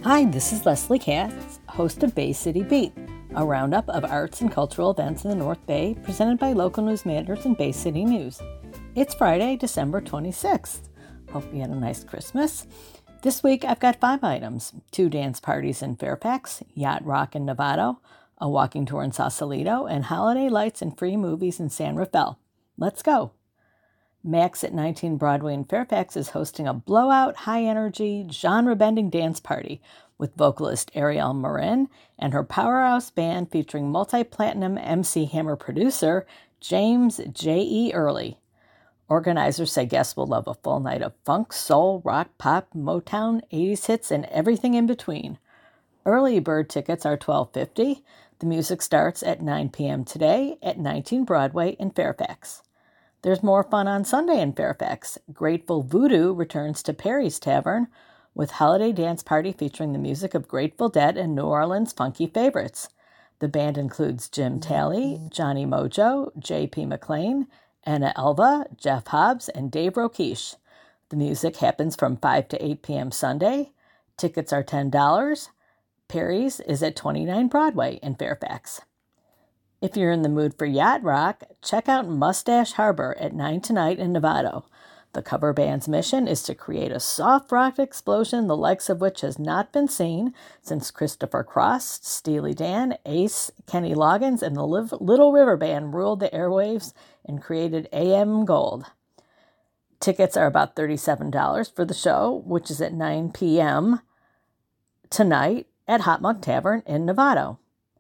Hi, this is Leslie Katz, host of Bay City Beat, a roundup of arts and cultural events in the North Bay presented by Local News Matters and Bay City News. It's Friday, December 26th. Hope you had a nice Christmas. This week I've got 5 items: 2 dance parties in Fairfax, Yacht Rock in Novato, a walking tour in Sausalito, and holiday lights and free movies in San Rafael. Let's go! Max at 19 Broadway in Fairfax is hosting a blowout, high-energy, genre-bending dance party with vocalist Ariel Marin and her powerhouse band featuring multi-platinum MC Hammer producer James J.E. Early. Organizers say guests will love a full night of funk, soul, rock, pop, Motown, 80s hits, and everything in between. Early bird tickets are $12.50. The music starts at 9 p.m. today at 19 Broadway in Fairfax. There's more fun on Sunday in Fairfax. Grateful Voodoo returns to Perry's Tavern with holiday dance party featuring the music of Grateful Dead and New Orleans funky favorites. The band includes Jim Talley, Johnny Mojo, J.P. McLean, Anna Elva, Jeff Hobbs, and Dave Roquiche. The music happens from 5 to 8 p.m. Sunday. Tickets are $10. Perry's is at 29 Broadway in Fairfax. If you're in the mood for yacht rock, check out Mustache Harbor at 9 tonight in Novato. The cover band's mission is to create a soft rock explosion the likes of which has not been seen since Christopher Cross, Steely Dan, Ace, Kenny Loggins, and the Little River Band ruled the airwaves and created AM Gold. Tickets are about $37 for the show, which is at 9 p.m. tonight at Hot Mug Tavern in Novato.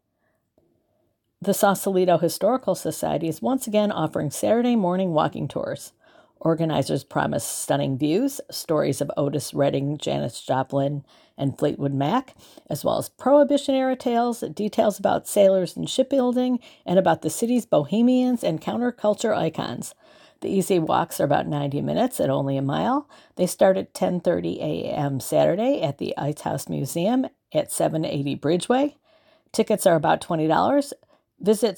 The Sausalito Historical Society is once again offering Saturday morning walking tours. Organizers promise stunning views, stories of Otis Redding, Janis Joplin, and Fleetwood Mac, as well as Prohibition-era tales, details about sailors and shipbuilding, and about the city's bohemians and counterculture icons. The easy walks are about 90 minutes at only a mile. They start at 10:30 a.m. Saturday at the Ice House Museum at 780 Bridgeway. Tickets are about $20. Visit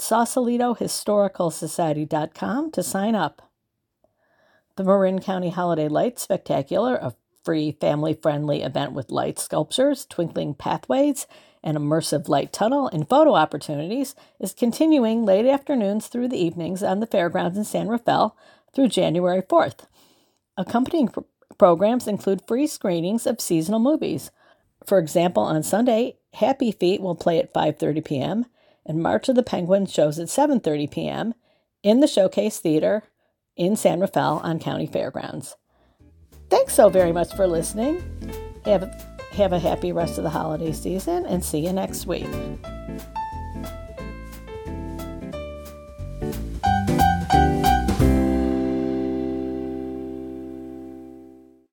SausalitoHistoricalSociety.com to sign up. The Marin County Holiday Lights Spectacular, a free family-friendly event with light sculptures, twinkling pathways, and immersive light tunnel and photo opportunities, is continuing late afternoons through the evenings on the fairgrounds in San Rafael through January 4th. Accompanying programs include free screenings of seasonal movies. For example, on Sunday, Happy Feet will play at 5:30 p.m., and March of the Penguins shows at 7:30 p.m. in the Showcase Theater in San Rafael on County Fairgrounds. Thanks so very much for listening. Have a happy rest of the holiday season, and see you next week.